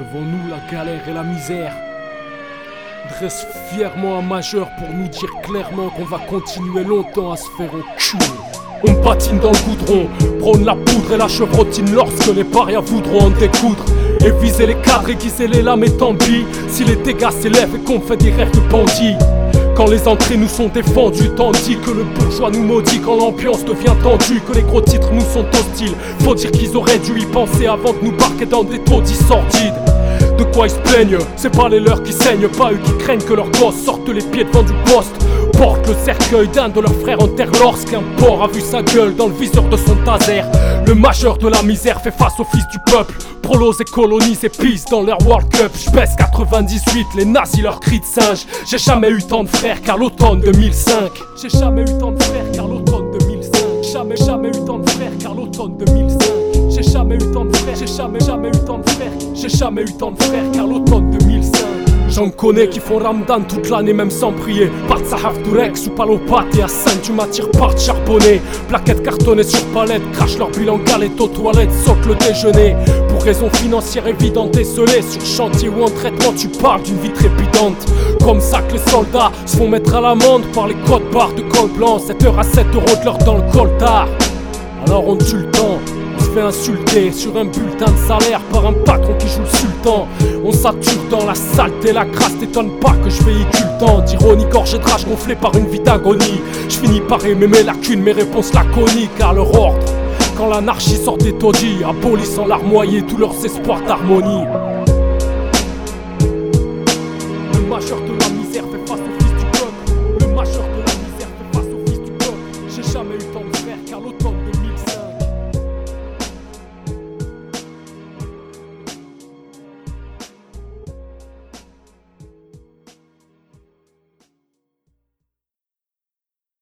Devant nous la galère et la misère. Dresse fièrement un majeur pour nous dire clairement qu'on va continuer longtemps à se faire enculer. On patine dans le goudron, prône la poudre et la chevrotine lorsque les parias voudront en découdre. Et viser les cadres, aiguiser les lames et tant pis si les dégâts s'élèvent et qu'on fait des rêves de bandits. Quand les entrées nous sont défendues, tandis que le bourgeois nous maudit. Quand l'ambiance devient tendue, que les gros titres nous sont hostiles. Faut dire qu'ils auraient dû y penser avant de nous parquer dans des taudis sordides. De quoi ils se plaignent, c'est pas les leurs qui saignent, pas eux qui craignent que leurs gosses sortent les pieds devant du poste. Portent le cercueil d'un de leurs frères en terre lorsqu'un porc a vu sa gueule dans le viseur de son taser. Le majeur de la misère fait face au fils du peuple. Prolos et colonies et pisse dans leur World Cup. J'pèse 98, les nazis leur crient de singe. J'ai jamais eu tant de frères qu'à l'automne 2005. J'ai jamais eu tant de frères qu'à l'automne 2005. Jamais eu tant de frères qu'à l'automne 2005. J'ai jamais eu tant de frères, j'ai jamais eu tant de frères. J'ai jamais eu tant de frères qu'à l'automne 2005. J'en connais qui font ramadan toute l'année même sans prier. Pas de sahaf d'Urex ou palopate et à 5 du m'attire par de charbonné. Plaquettes cartonnées sur palette, crachent leur bilan galette aux toilettes, sautent le déjeuner. Pour raisons financières évidentes décelées, sur chantier ou en traitement tu parles d'une vie trépidante. Comme ça que les soldats se font mettre à l'amende par les codes barres de col blanc. 7h à 7 € de l'heure dans le coltard. Alors on tue le temps. On se fait insulter sur un bulletin de salaire par un patron qui joue le sultan. On sature dans la saleté, la crasse, t'étonne pas que je véhicule tant d'ironie, gorgée de rage gonflée par une vie d'agonie. Je finis par aimer mes lacunes, mes réponses laconiques à leur ordre. Quand l'anarchie sort des taudis, abolissant larmoyer tous leurs espoirs d'harmonie. Le majeur de la